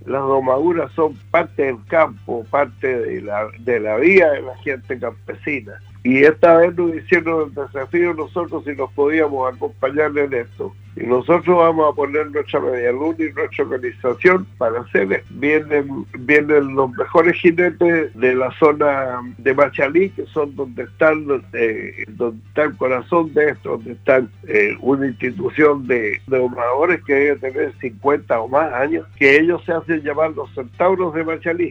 las domaduras son parte del campo, parte de la vida de la gente campesina. Y esta vez nos hicieron el desafío nosotros si nos podíamos acompañar en esto. Y nosotros vamos a poner nuestra medialuna y nuestra organización para hacer. Vienen los mejores jinetes de la zona de Machalí, que son donde está el corazón de esto, donde está una institución de domadores que debe tener 50 o más años, que ellos se hacen llamar los centauros de Machalí.